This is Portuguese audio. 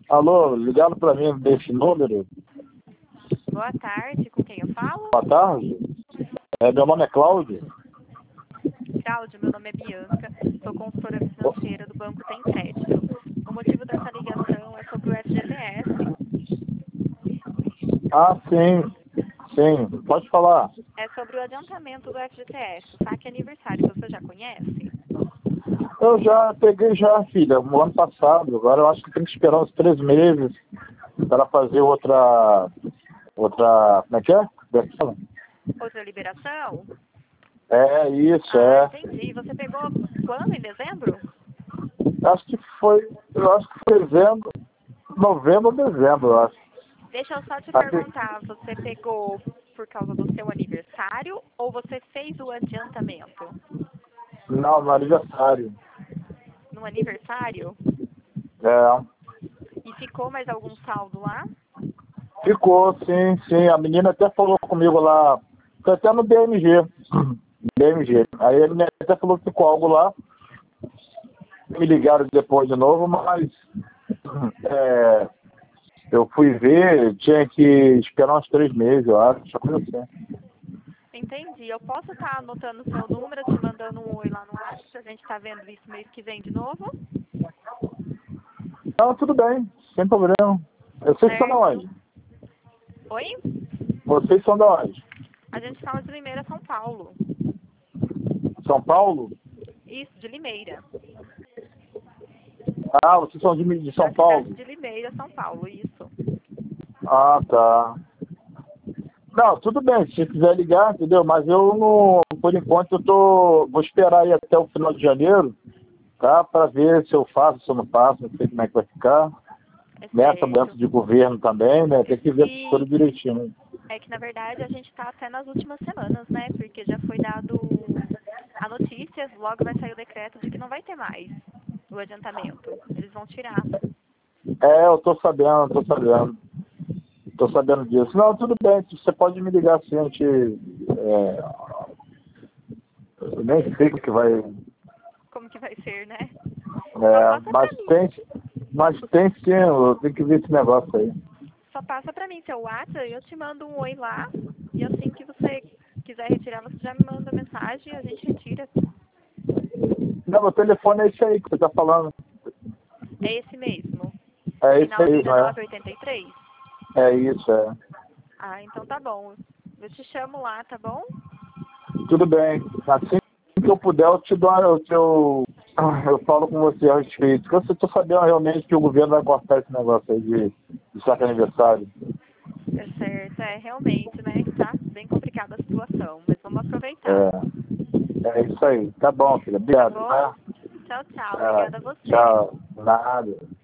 Alô, ligaram para mim desse número. Boa tarde, com quem eu falo? Boa tarde. Meu nome é Cláudio. Cláudio, meu nome é Bianca, sou consultora financeira do Banco Tem Crédito. O motivo dessa ligação é sobre o FGTS. Ah, sim, pode falar. É sobre o adiantamento do FGTS, o saque aniversário. Você já conhece? Eu já peguei já, filha, no ano passado. Agora eu acho que tem que esperar uns 3 meses para fazer outra, como é que é? Outra liberação? É isso, Entendi. Você pegou quando? Em dezembro? eu acho que foi dezembro, novembro ou dezembro, eu acho. Deixa eu só te Aqui. perguntar, você pegou por causa do seu aniversário ou você fez o adiantamento? Não, no aniversário. No aniversário? É. E ficou mais algum saldo lá? Ficou, sim. A menina até falou comigo lá, foi até no BMG. BMG. Aí ele até falou que ficou algo lá. Me ligaram depois de novo, mas eu fui ver, tinha que esperar uns 3 meses, eu acho, essa coisa assim. Entendi. Eu posso estar anotando o seu número, te mandando um oi lá no WhatsApp, a gente tá vendo isso mês que vem de novo? Não, tudo bem, sem problema. Vocês são de Certo. onde? Oi? Vocês são de onde? A gente fala de Limeira, São Paulo. São Paulo? Isso, de Limeira. Ah, vocês são de São Da Paulo? cidade de Limeira, São Paulo, isso. Ah, tá. Não, tudo bem, se quiser ligar, entendeu? Mas eu não, por enquanto vou esperar aí até o final de janeiro, tá? Para ver se eu faço, se eu não faço, não sei como é que vai ficar. É Nessa certo. mudança de governo também, né? Tem que ver essas coisas E direitinho. é que, na verdade, a gente tá até nas últimas semanas, né? Porque já foi dado a notícia, logo vai sair o decreto de que não vai ter mais o adiantamento. Eles vão tirar. Eu tô sabendo, tô sabendo. Tô sabendo disso. Não, tudo bem, você pode me ligar assim, a gente. Eu nem sei o que vai. Como que vai ser, né? Só passa pra mim. Mas tem sim, eu tenho que ver esse negócio aí. Só passa pra mim seu WhatsApp, eu te mando um oi lá. E assim que você quiser retirar, você já me manda mensagem e a gente retira. Não, meu telefone é esse aí que você tá falando. É esse mesmo. É esse Final aí, de não é? 1983? É isso, é. Ah, então tá bom. Eu te chamo lá, tá bom? Tudo bem. Assim que eu puder, eu te dou, eu falo com você a respeito. Porque eu estou sabendo realmente que o governo vai cortar esse negócio aí de saque aniversário. É certo, realmente, né? Tá bem complicada a situação, mas vamos aproveitar. É isso aí. Tá bom, filha. Tá Obrigado, bom? tá? Tchau, tchau. Tá. Obrigada a você. Tchau. Nada.